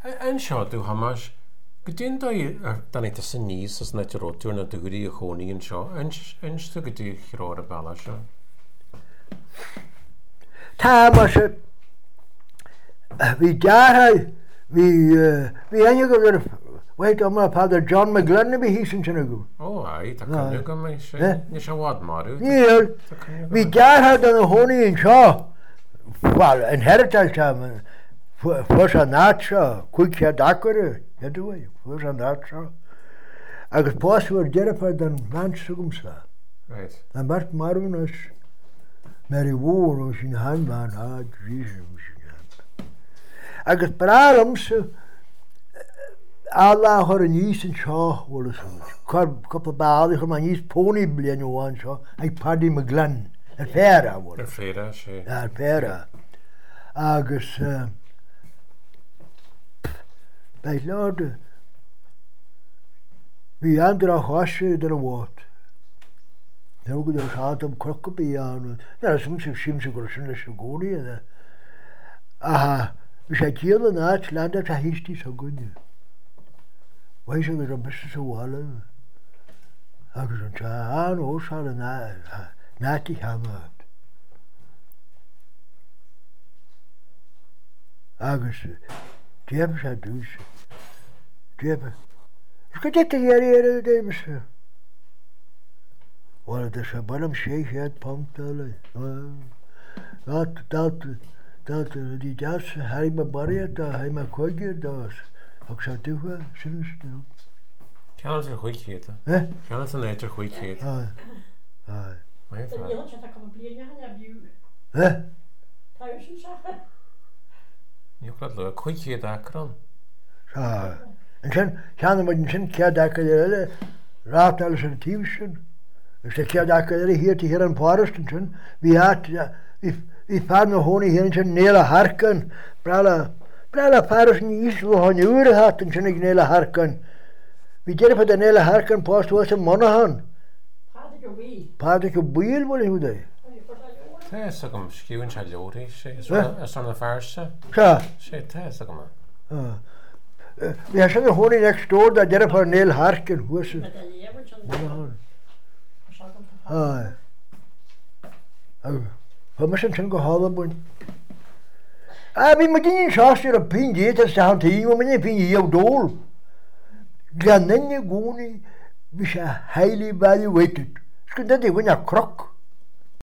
Yn sio, dwi hamas, gydyn da ni dys yn nis os nad yw'r oedr na dygri y chwni yn sio, yn sio gydyn chro'r y bala sio? Ta mas fi jarhau fi enw gyda'r wait o'ma Father John McGlenn fi hys yn sy'n agw. O, ai, ta cynnig am eisiau. Nes a wad marw. Ie, fi jarhau dan y hwni yn sio. Wel, yn heritage tam, ffwrs a nat sio, cwig a dacwyr, ydw i, ffwrs a nat sio. Ac ys pos fwyr Jennifer dan man sŵgwm sa. Right. A mart marw'n ys Mary Ward o sy'n hanfan, Jesus o sy'n hanfan. Ac ys bralams, alla har en is en sio, wel ys hwyd. Cop o bal, ich ma'n is pony blien o an sio, ag Paddy McGlenn, yr pera, wel. Yr ffera, si. Yr pera. Ac ys, beth lord, fi andra chwasio dyr y wot. Dyr gwyd yr saad am crwc o bian. Dyr ysym sy'n gwrysyn ys y gwni yna. Aha, fi sa gyr yn at landa ta histi sa gwni. Wai sa gyda bysys o wala. Ac ys yn tahan o sal yn nati hamad. Ac ys, diab sa dwys. Diab. Ysgwyd eto y dweud sa. Wel, dys a balam sheikh had pumped all. Dat die das hij me barrier da hij me kwagir das. Ook sa duwa sin stil. Kan het een goeie eten? Kan het een eter goeie eten? Ai. Maar je Dat je dat kan blien ja ja biu. Thuis zeggen. Je kan het leuk goeie eten akron. Sa. En sen kan we sin kja da kele raat alles een tiefschen. Dus de kja da kele hier te hier in Pariston. Wie had vi fann och hon i hen nela harkan brala paros ni is lo han ur hatten sen ik nela harkan vi ger på den nela harkan post was en monahan padik og bil vol hude Det er så kom skjuen til lori, så sånn farse. Ja. Shit, det er så kom. Vi har sen hon i next door da ger på nela harkan hus. Monahan. Wat misschien zijn gehouden worden. We moeten niet zoals je op pin dit is aan te zien, maar niet pin je jouw doel. Dan neem je gewoon niet, we zijn highly evaluated. Dus dat is gewoon een krok.